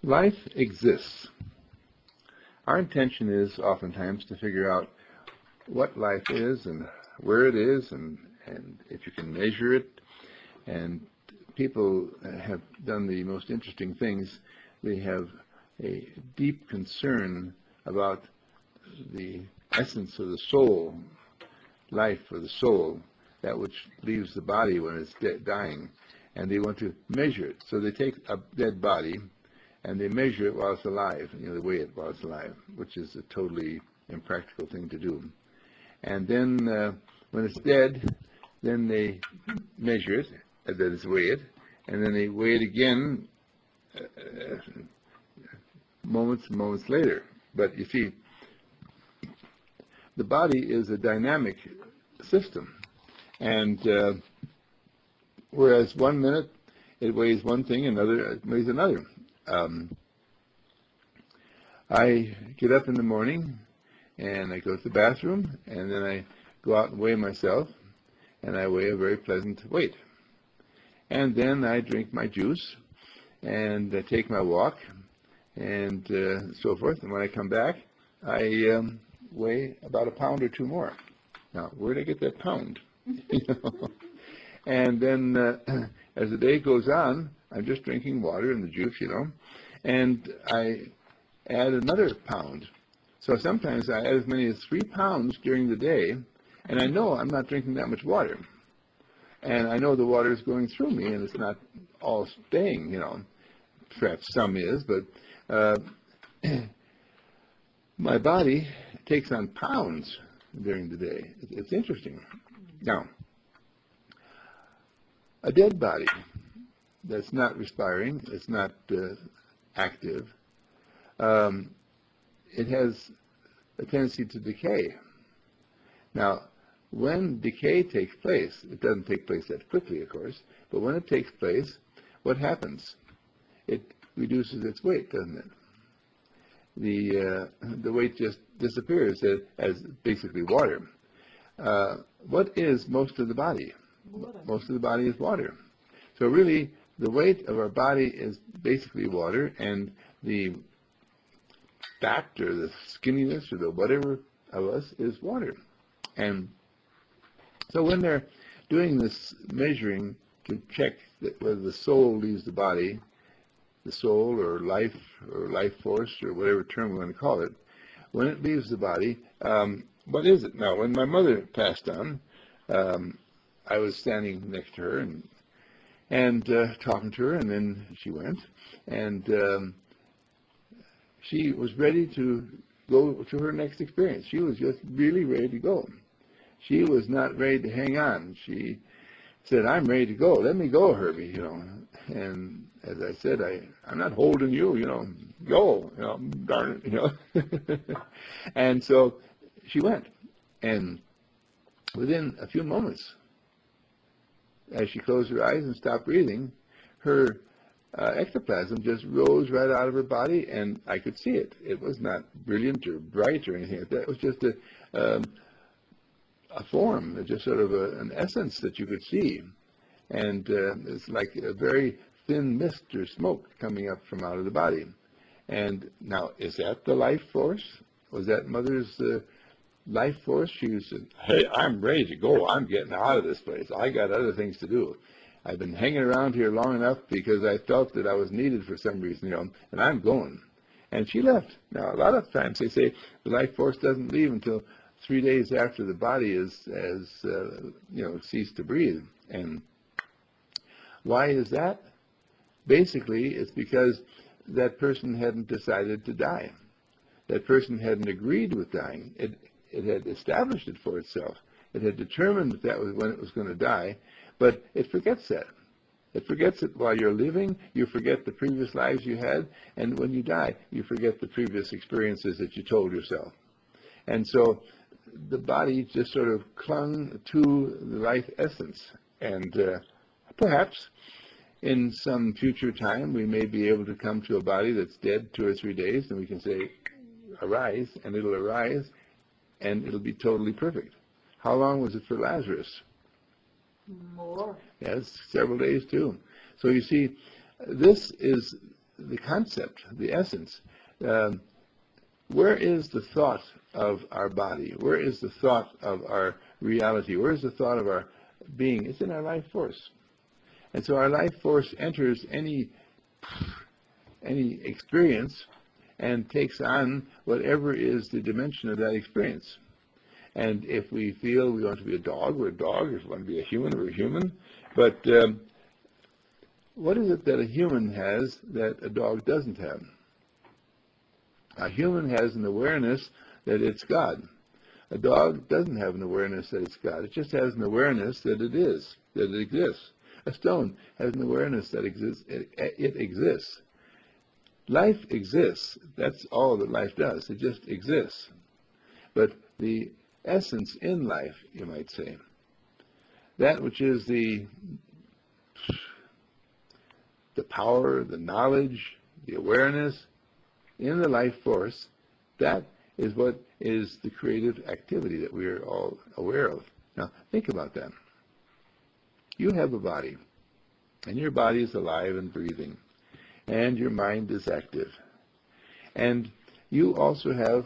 Life exists. Our intention is oftentimes to figure out what life is and where it is and if you can measure it. And people have done the most interesting things. They have a deep concern about the essence of the soul, life of the soul, that which leaves the body when it's dying. And they want to measure it. So they take a dead body and they measure it while it's alive, they weigh it while it's alive, which is a totally impractical thing to do. And then when it's dead, then they measure it, that is, weigh it, and then they weigh it again moments and moments later. But you see, the body is a dynamic system, and whereas 1 minute it weighs one thing, another it weighs another. I get up in the morning and I go to the bathroom and then I go out and weigh myself, and I weigh a very pleasant weight. And then I drink my juice and I take my walk and so forth. And when I come back, I weigh about a pound or two more. Now, where did I get that pound? And then as the day goes on, I'm just drinking water and the juice, and I add another pound. So sometimes I add as many as 3 pounds during the day, and I know I'm not drinking that much water. And I know the water is going through me, and it's not all staying, Perhaps some is, but my body takes on pounds during the day. It's interesting. Now, a dead body that's not respiring, it's not active, it has a tendency to decay. Now, when decay takes place, it doesn't take place that quickly, of course, but when it takes place, what happens? It reduces its weight, doesn't it? The weight just disappears as basically water. What is most of the body? Water. Most of the body is water. So really, the weight of our body is basically water, and the fat or the skinniness or the whatever of us is water. And so when they're doing this measuring to check whether the soul leaves the body, the soul or life force or whatever term we want to call it, when it leaves the body, what is it? Now, when my mother passed on, I was standing next to her and talking to her, and then she went, and she was ready to go to her next experience. She was just really ready to go. She was not ready to hang on. She said, "I'm ready to go. Let me go, Herbie," And as I said, I'm not holding you, go, darn it, And so she went. And within a few moments, as she closed her eyes and stopped breathing, her ectoplasm just rose right out of her body, and I could see it. It was not brilliant or bright or anything like that. It was just a form, just sort of an essence that you could see. And it's like a very thin mist or smoke coming up from out of the body. And now, is that the life force? Was that Mother's life force? She said, "Hey, I'm ready to go. I'm getting out of this place. I got other things to do. I've been hanging around here long enough because I felt that I was needed for some reason, and I'm going." And she left. Now, a lot of times they say the life force doesn't leave until 3 days after the body has ceased to breathe. And why is that? Basically, it's because that person hadn't decided to die. That person hadn't agreed with dying. It had established it for itself. It had determined that was when it was going to die, but it forgets that. It forgets it while you're living. You forget the previous lives you had, and when you die, you forget the previous experiences that you told yourself. And so the body just sort of clung to the life essence. And perhaps in some future time, we may be able to come to a body that's dead 2 or 3 days, and we can say, "Arise," and it'll arise, and it'll be totally perfect. How long was it for Lazarus? More. Yes, several days too. So you see, this is the concept, the essence. Where is the thought of our body? Where is the thought of our reality? Where is the thought of our being? It's in our life force. And so our life force enters any experience and takes on whatever is the dimension of that experience. And if we feel we want to be a dog, we're a dog. If we want to be a human, we're a human. But what is it that a human has that a dog doesn't have? A human has an awareness that it's God. A dog doesn't have an awareness that it's God. It just has an awareness that it is, that it exists. A stone has an awareness that it exists. Life exists. That's all that life does. It just exists. But the essence in life, you might say, that which is the power, the knowledge, the awareness in the life force, that is what is the creative activity that we are all aware of. Now, think about that. You have a body, and your body is alive and breathing, and your mind is active. And you also have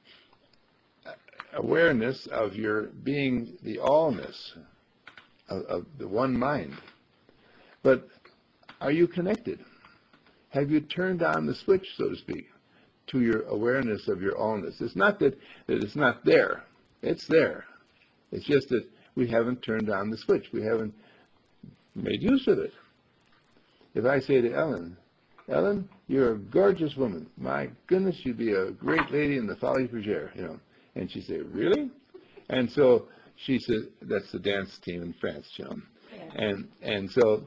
awareness of your being the allness of the one mind. But are you connected? Have you turned on the switch, so to speak, to your awareness of your allness? It's not that it's not there. It's there. It's just that we haven't turned on the switch. We haven't made use of it. If I say to Ellen, Ellen, you're a gorgeous woman. My goodness, you'd be a great lady in the Folies Bergère, you know. And she said, really? And so she said, that's the dance team in France, you know. Yeah. And so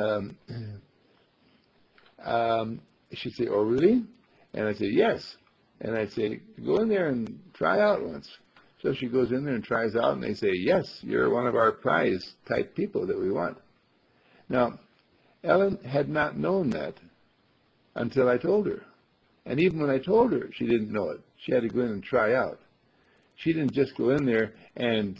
she'd say, oh, really? And I'd say, yes. And I'd say, go in there and try out once. So she goes in there and tries out, and they say, yes, you're one of our prize type people that we want. Now, Ellen had not known that until I told her. And even when I told her, she didn't know it. She had to go in and try out. She didn't just go in there and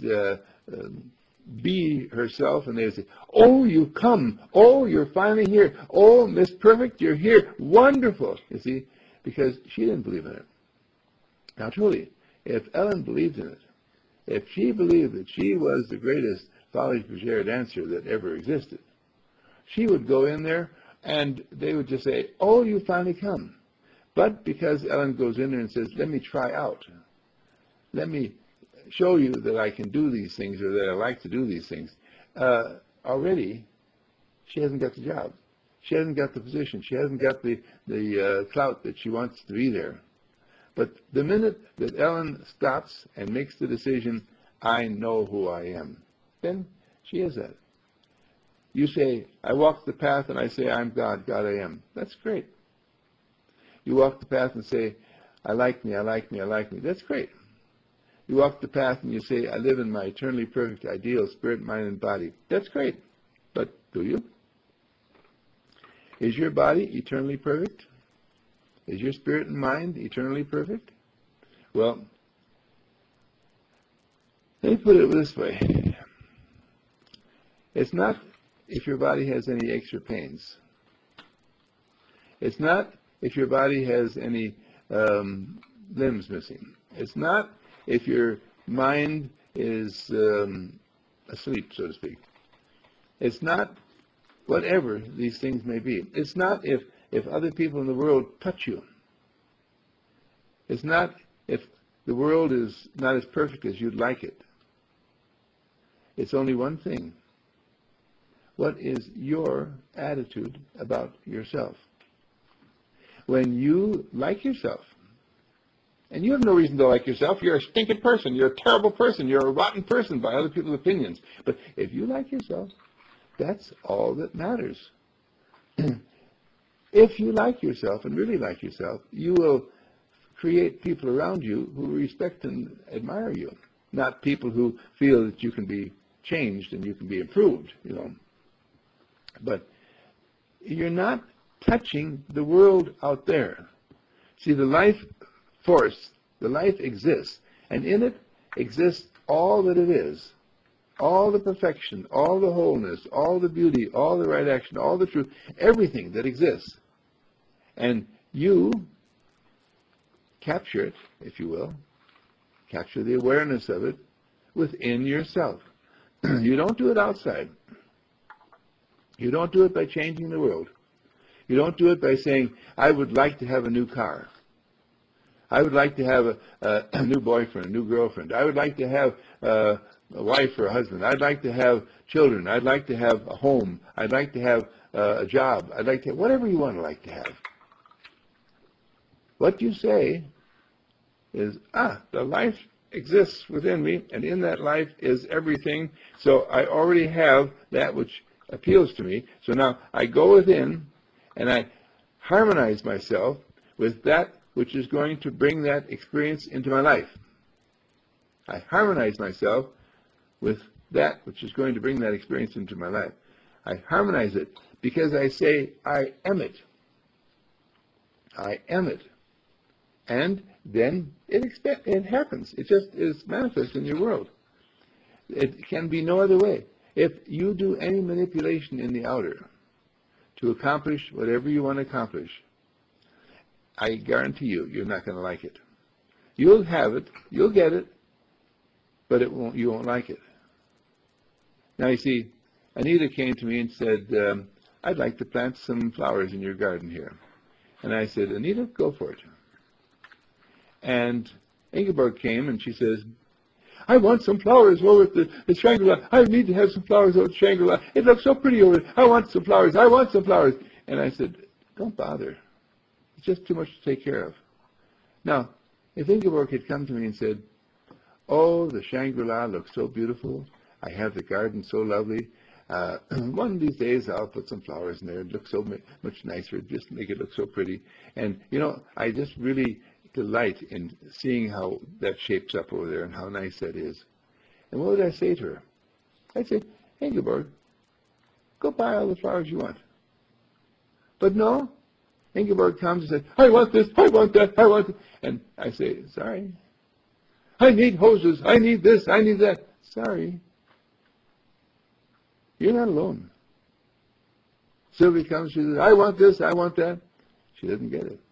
be herself, and they would say, oh, you come. Oh, you're finally here. Oh, Miss Perfect, you're here. Wonderful. You see, because she didn't believe in it. Now, truly, if Ellen believed in it, if she believed that she was the greatest Folies Bergère dancer that ever existed, she would go in there, and they would just say, oh, you finally come. But because Ellen goes in there and says, let me try out. Let me show you that I can do these things, or that I like to do these things. Already, she hasn't got the job. She hasn't got the position. She hasn't got the clout that she wants to be there. But the minute that Ellen stops and makes the decision, I know who I am, then she is that. You say, I walk the path and I say, I'm God, God I am. That's great. You walk the path and say, I like me, I like me, I like me. That's great. You walk the path and you say, I live in my eternally perfect ideal, spirit, mind, and body. That's great. But do you? Is your body eternally perfect? Is your spirit and mind eternally perfect? Well, let me put it this way. It's not if your body has any aches or pains. It's not if your body has any limbs missing. It's not if your mind is asleep, so to speak. It's not whatever these things may be. It's not if other people in the world touch you. It's not if the world is not as perfect as you'd like it. It's only one thing. What is your attitude about yourself? When you like yourself, and you have no reason to like yourself, you're a stinking person, you're a terrible person, you're a rotten person by other people's opinions. But if you like yourself, that's all that matters. If you like yourself and really like yourself, you will create people around you who respect and admire you, not people who feel that you can be changed and you can be improved, you know. But you're not touching the world out there. See, the life force, the life exists, and in it exists all that it is, all the perfection, all the wholeness, all the beauty, all the right action, all the truth, everything that exists. And you capture it, if you will, capture the awareness of it within yourself. You don't do it outside. You don't do it by changing the world. You don't do it by saying, I would like to have a new car. I would like to have a new boyfriend, a new girlfriend. I would like to have a wife or a husband. I'd like to have children. I'd like to have a home. I'd like to have a job. I'd like to have whatever you want to like to have. What you say is, the life exists within me, and in that life is everything. So I already have that which appeals to me. So now I go within and I harmonize myself with that which is going to bring that experience into my life. I harmonize myself with that which is going to bring that experience into my life. I harmonize it because I say, I am it. I am it. And then it happens. It just is manifest in your world. It can be no other way. If you do any manipulation in the outer to accomplish whatever you want to accomplish, I guarantee you, you're not going to like it. You'll have it, you'll get it, but you won't like it. Now you see, Anita came to me and said, I'd like to plant some flowers in your garden here. And I said, Anita, go for it. And Ingeborg came and she says, I want some flowers over at the Shangri-La. I need to have some flowers over at Shangri-La. It looks so pretty over there. I want some flowers. I want some flowers. And I said, don't bother. It's just too much to take care of. Now, if Ingeborg had come to me and said, oh, the Shangri-La looks so beautiful. I have the garden so lovely. One of these days I'll put some flowers in there. It looks so much nicer. Just make it look so pretty. And, I just really delight in seeing how that shapes up over there and how nice that is. And what would I say to her? I'd say, Ingeborg, go buy all the flowers you want. But no, Ingeborg comes and says, I want this, I want that, I want it. And I say, sorry. I need hoses, I need this, I need that. Sorry. You're not alone. Sylvie comes, she says, I want this, I want that. She doesn't get it.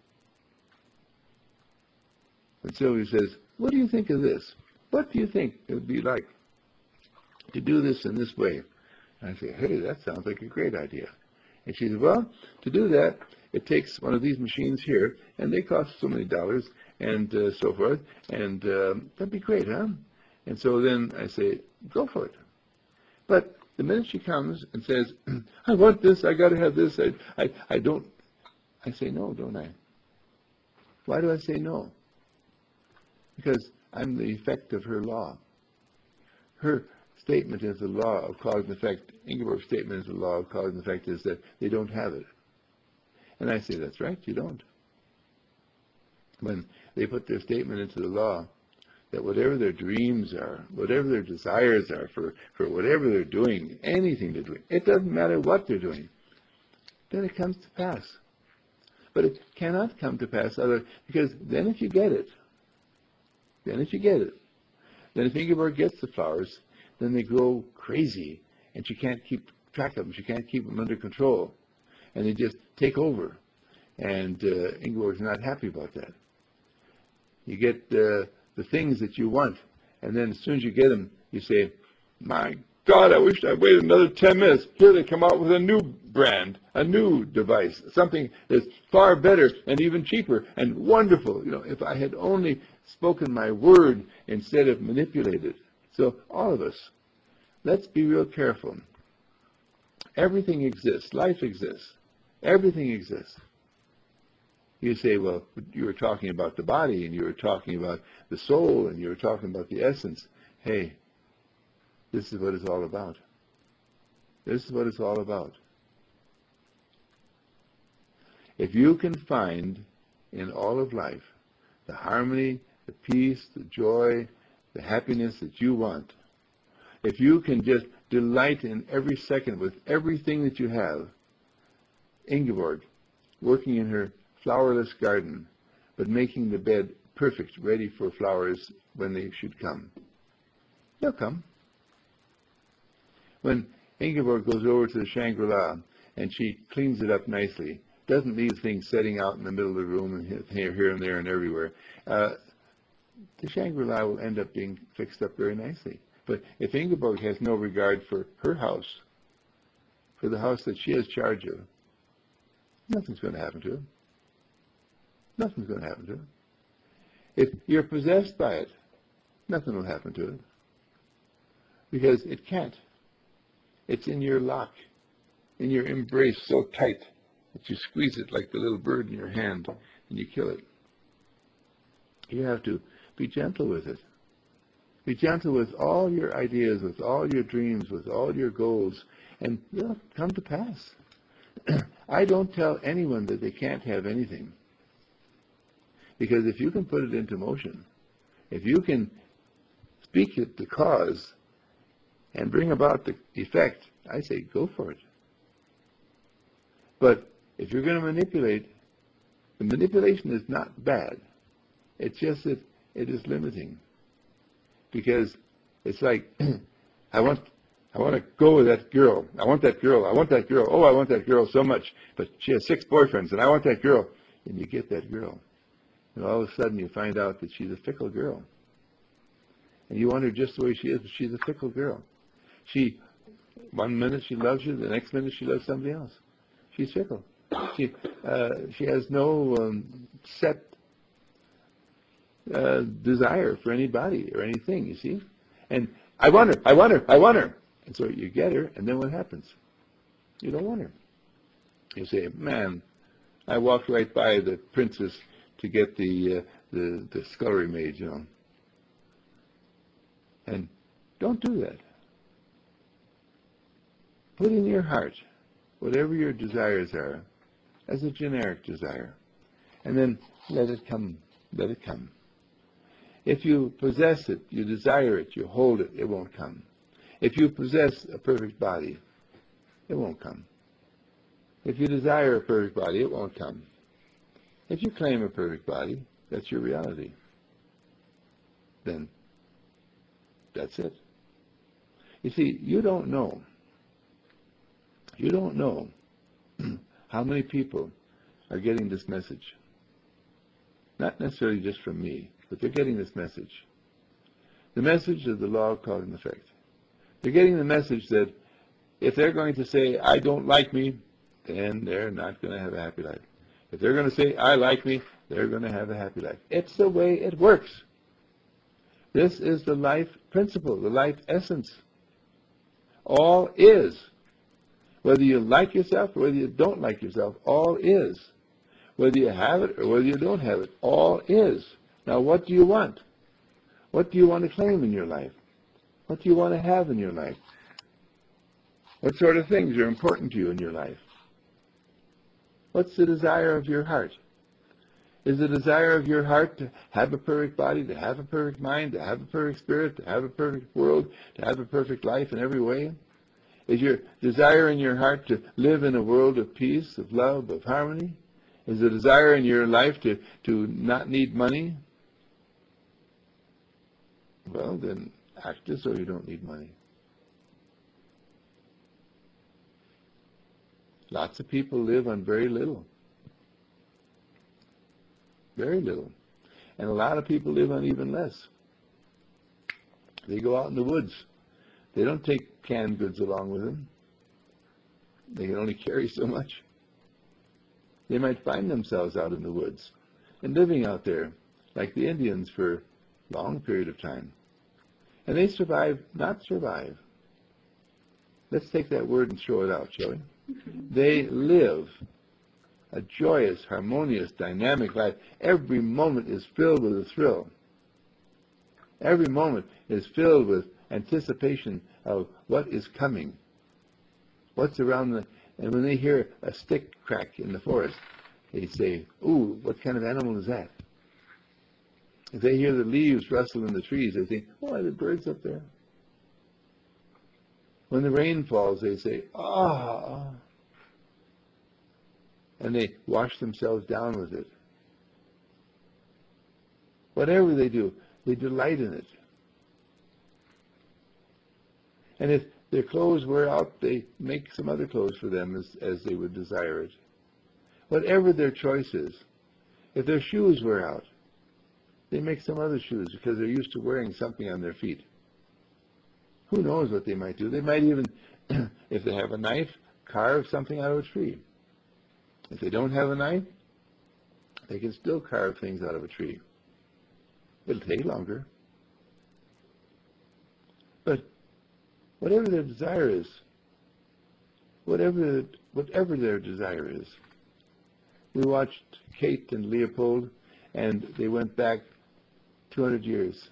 And Sylvia says, what do you think of this? What do you think it would be like to do this in this way? And I say, hey, that sounds like a great idea. And she says, well, to do that, it takes one of these machines here, and they cost so many dollars, and so forth, and that'd be great, huh? And so then I say, go for it. But the minute she comes and says, I want this, I got to have this, I say no, don't I? Why do I say no? Because I'm the effect of her law. Her statement is the law of cause and effect. Ingeborg's statement is the law of cause and effect is that they don't have it. And I say, that's right, you don't. When they put their statement into the law, that whatever their dreams are, whatever their desires are for whatever they're doing, anything they're doing, it doesn't matter what they're doing, then it comes to pass. But it cannot come to pass because then if you get it, then if Ingeborg gets the flowers, then they grow crazy, and she can't keep track of them. She can't keep them under control, and they just take over. And Ingeborg's not happy about that. You get the things that you want, and then as soon as you get them, you say, my God, I wish I'd waited another 10 minutes. Here they come out with a new brand, a new device, something that's far better and even cheaper and wonderful. If I had only spoken my word instead of manipulated. So all of us, let's be real careful. Everything exists. Life exists. Everything exists. You say, well, you were talking about the body, and you were talking about the soul, and you were talking about the essence. Hey, this is what it's all about. This is what it's all about. If you can find in all of life the harmony, the peace, the joy, the happiness that you want, if you can just delight in every second with everything that you have, Ingeborg, working in her flowerless garden, but making the bed perfect, ready for flowers when they should come. They'll come. When Ingeborg goes over to the Shangri-La and she cleans it up nicely, doesn't leave things setting out in the middle of the room and here and there and everywhere, the Shangri-La will end up being fixed up very nicely. But if Ingeborg has no regard for her house, for the house that she has charge of, nothing's going to happen to her. Nothing's going to happen to her. If you're possessed by it, nothing will happen to it. Because it can't. It's in your lock, in your embrace so tight that you squeeze it like the little bird in your hand and you kill it. You have to be gentle with it. Be gentle with all your ideas, with all your dreams, with all your goals, and they'll come to pass. I don't tell anyone that they can't have anything. Because if you can put it into motion, if you can speak it, the cause, and bring about the effect, I say go for it. But if you're going to manipulate, the manipulation is not bad. It's just that it is limiting. Because it's like, I want to go with that girl. I want that girl. I want that girl. Oh, I want that girl so much. But she has 6 boyfriends, and I want that girl. And you get that girl. And all of a sudden you find out that she's a fickle girl. And you want her just the way she is, but she's a fickle girl. One minute she loves you, the next minute she loves somebody else. She's fickle. She has no set desire for anybody or anything, you see? And I want her, I want her, I want her. And so you get her, and then what happens? You don't want her. You say, man, I walked right by the princess to get the scullery maid, you know. And don't do that. Put in your heart whatever your desires are as a generic desire. And then let it come. Let it come. If you possess it, you desire it, you hold it, it won't come. If you possess a perfect body, it won't come. If you desire a perfect body, it won't come. If you claim a perfect body, that's your reality. Then that's it. You see, you don't know how many people are getting this message. Not necessarily just from me, but they're getting this message. The message of the law of cause and effect. They're getting the message that if they're going to say, I don't like me, then they're not going to have a happy life. If they're going to say, I like me, they're going to have a happy life. It's the way it works. This is the life principle, the life essence. All is. Whether you like yourself or whether you don't like yourself, all is. Whether you have it or whether you don't have it, all is. Now, what do you want? What do you want to claim in your life? What do you want to have in your life? What sort of things are important to you in your life? What's the desire of your heart? Is the desire of your heart to have a perfect body, to have a perfect mind, to have a perfect spirit, to have a perfect world, to have a perfect life in every way? Is your desire in your heart to live in a world of peace, of love, of harmony? Is the desire in your life to not need money? Well, then act as though you don't need money. Lots of people live on very little. Very little. And a lot of people live on even less. They go out in the woods. They don't take canned goods along with them. They can only carry so much. They might find themselves out in the woods and living out there like the Indians for a long period of time. And they survive, not survive. Let's take that word and throw it out, shall we? They live a joyous, harmonious, dynamic life. Every moment is filled with a thrill. Every moment is filled with anticipation of what is coming. What's around the... And when they hear a stick crack in the forest, they say, ooh, what kind of animal is that? If they hear the leaves rustle in the trees, they think, oh, are there birds up there? When the rain falls, they say, ah. And they wash themselves down with it. Whatever they do, they delight in it. And if their clothes wear out, they make some other clothes for them as they would desire it. whatever their choice is. If their shoes wear out, they make some other shoes because they're used to wearing something on their feet. Who knows what they might do? They might even, if they have a knife, carve something out of a tree. If they don't have a knife, they can still carve things out of a tree. It'll take longer. But whatever their desire is, whatever their desire is. We watched Kate and Leopold, and they went back 200 years.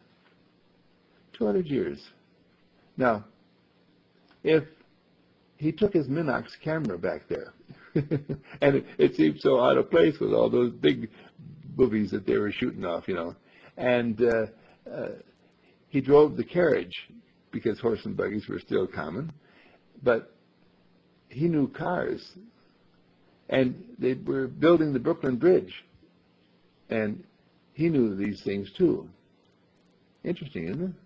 200 years. Now, if he took his Minox camera back there, and it seemed so out of place with all those big movies that they were shooting off, and he drove the carriage because horse and buggies were still common, but he knew cars, and they were building the Brooklyn Bridge, and he knew these things too. Interesting, isn't it?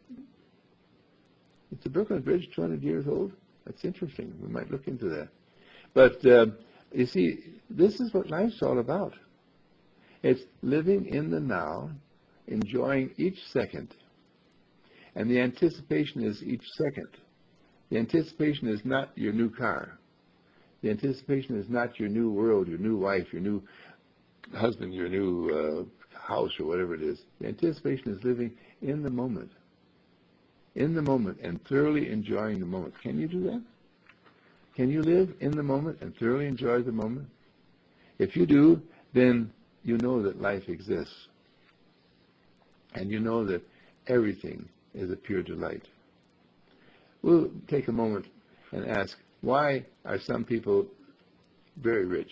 It's the Brooklyn Bridge, 200 years old. That's interesting. We might look into that. But you see, this is what life's all about. It's living in the now, enjoying each second. And the anticipation is each second. The anticipation is not your new car. The anticipation is not your new world, your new wife, your new husband, your new house, or whatever it is. The anticipation is living in the moment. In the moment and thoroughly enjoying the moment. Can you do that? Can you live in the moment and thoroughly enjoy the moment? If you do, then you know that life exists. And you know that everything is a pure delight. We'll take a moment and ask, why are some people very rich?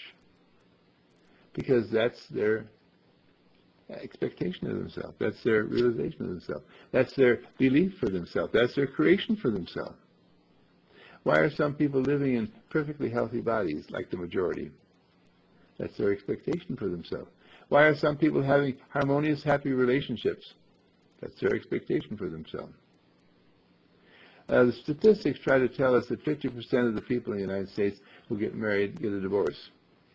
Because that's their expectation of themselves. That's their realization of themselves. That's their belief for themselves. That's their creation for themselves. Why are some people living in perfectly healthy bodies, like the majority? That's their expectation for themselves. Why are some people having harmonious, happy relationships? That's their expectation for themselves. The statistics try to tell us that 50% of the people in the United States who get married get a divorce.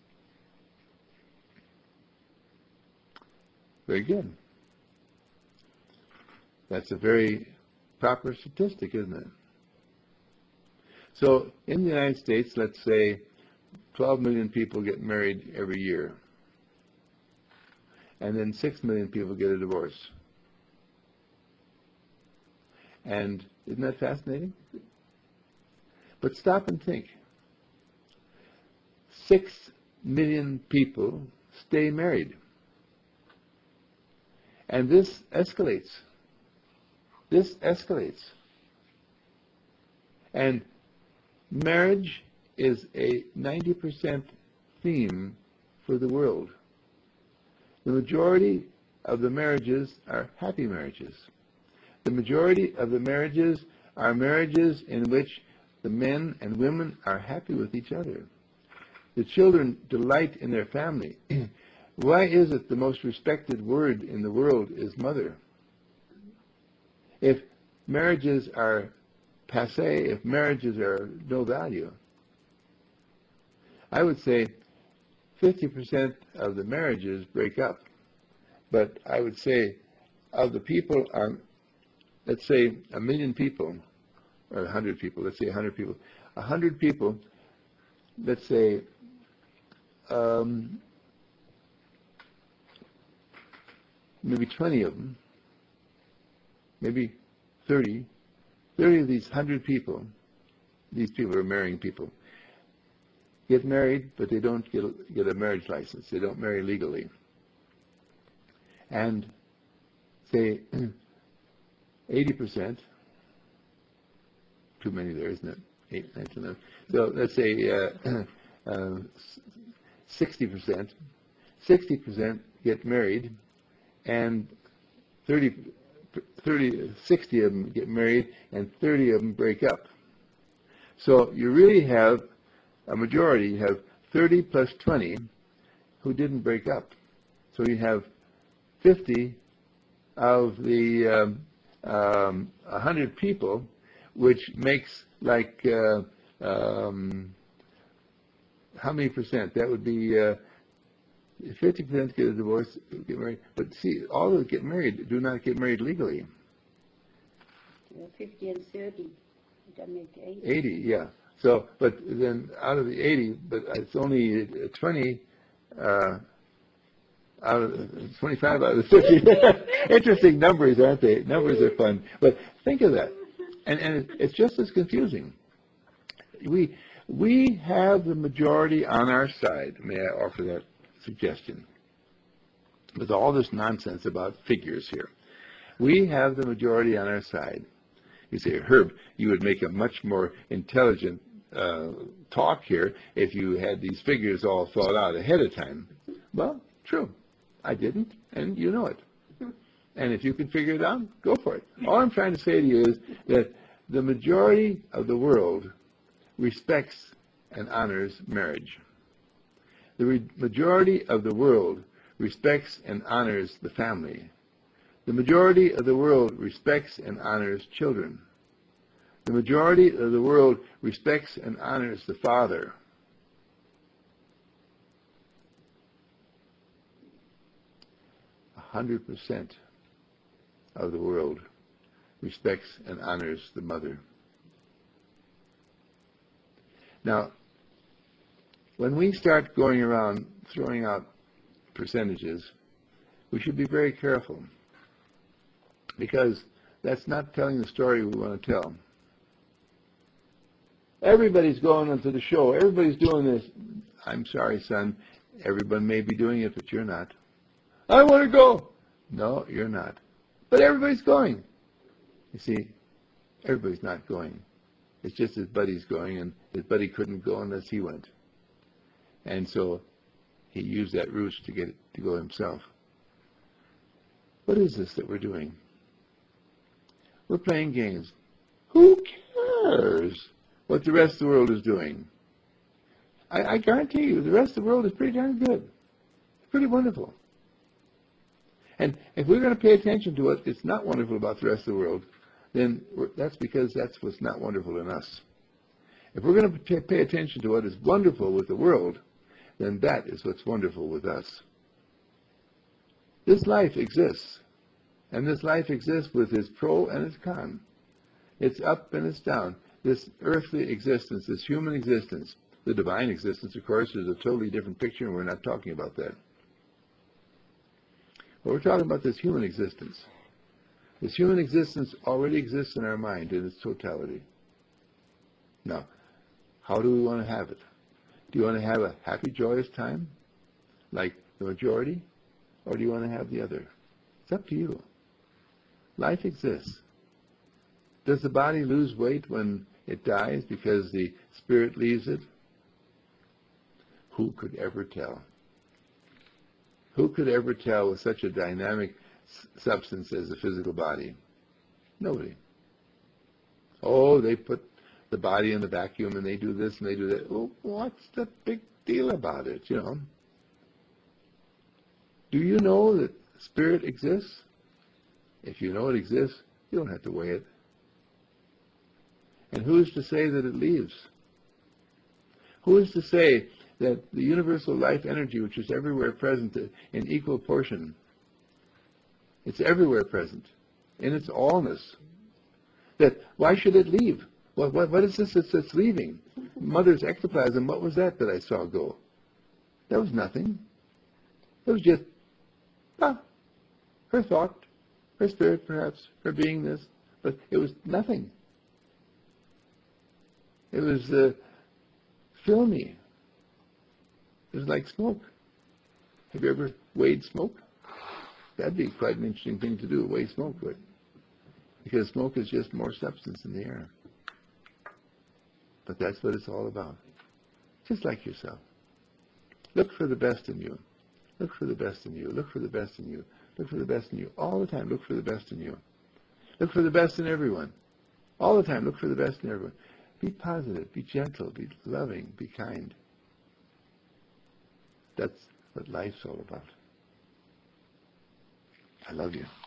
Very good. That's a very proper statistic, isn't it? So in the United States, let's say 12 million people get married every year. And then 6 million people get a divorce. And isn't that fascinating? But stop and think. 6 million people stay married. And this escalates. This escalates. And marriage is a 90% theme for the world. The majority of the marriages are happy marriages. The majority of the marriages are marriages in which the men and women are happy with each other. The children delight in their family. Why is it the most respected word in the world is mother? If marriages are passé, if marriages are no value, I would say 50% of the marriages break up. But I would say of the people, let's say 1 million people, or 100 people, let's say 100 people. 100 people, let's say, maybe 20 of them, maybe 30 of these 100 people, these people are marrying people, get married, but they don't get a marriage license. They don't marry legally. And say 80%, too many there, isn't it? 8, 9, 10, 11. So let's say 60%. 60% get married, and 60 of them get married, and 30 of them break up. So you really have a majority. You have 30 plus 20 who didn't break up. So you have 50 of the 100 people, which makes like how many percent? That would be 50% get a divorce, get married. But see, all that get married do not get married legally. 50 and 30, that make 80. 80, yeah. So, but then out of the 80, but it's only 20 out of 25 out of the 50. Interesting numbers, aren't they? Numbers are fun. But think of that. And it's just as confusing. We have the majority on our side. May I offer that suggestion? With all this nonsense about figures here. We have the majority on our side. You say, Herb, you would make a much more intelligent talk here if you had these figures all thought out ahead of time. Well, true. I didn't, and you know it. And if you can figure it out, go for it. All I'm trying to say to you is that the majority of the world respects and honors marriage. The majority of the world respects and honors the family. The majority of the world respects and honors children. The majority of the world respects and honors the father. A 100% of the world respects and honors the mother. Now, when we start going around throwing out percentages, we should be very careful, because that's not telling the story we want to tell. Everybody's going onto the show. Everybody's doing this. I'm sorry, son. Everyone may be doing it, but you're not. I want to go. No, you're not. But everybody's going. You see, everybody's not going. It's just his buddy's going, and his buddy couldn't go unless he went. And so he used that route to go himself. What is this that we're doing? We're playing games. Who cares what the rest of the world is doing? I guarantee you, the rest of the world is pretty darn good. It's pretty wonderful. And if we're going to pay attention to what is not wonderful about the rest of the world, then that's because that's what's not wonderful in us. If we're going to pay attention to what is wonderful with the world, then that is what's wonderful with us. This life exists. And this life exists with its pro and its con. It's up and it's down. This earthly existence, this human existence, the divine existence, of course, is a totally different picture, and we're not talking about that. But we're talking about this human existence. This human existence already exists in our mind in its totality. Now, how do we want to have it? Do you want to have a happy, joyous time, like the majority, or do you want to have the other? It's up to you. Life exists. Does the body lose weight when it dies because the spirit leaves it? Who could ever tell? Who could ever tell with such a dynamic substance as the physical body? Nobody. Oh, they put the body in the vacuum and they do this and they do that. Well, what's the big deal about it, you know? Do you know that spirit exists? If you know it exists, you don't have to weigh it. And who's to say that it leaves? Who is to say that the universal life energy, which is everywhere present in equal portion, it's everywhere present in its allness, that why should it leave? What is this that's leaving? Mother's ectoplasm, what was that I saw go? That was nothing. It was just, her thought, her spirit perhaps, her beingness, but it was nothing. It was filmy. It was like smoke. Have you ever weighed smoke? That'd be quite an interesting thing to do, weigh smoke, because smoke is just more substance in the air. But that's what it's all about. Just like yourself. Look for the best in you. Look for the best in you. Look for the best in you. Look for the best in you. All the time, look for the best in you. Look for the best in everyone. All the time, look for the best in everyone. Be positive, be gentle, be loving, be kind. That's what life's all about. I love you.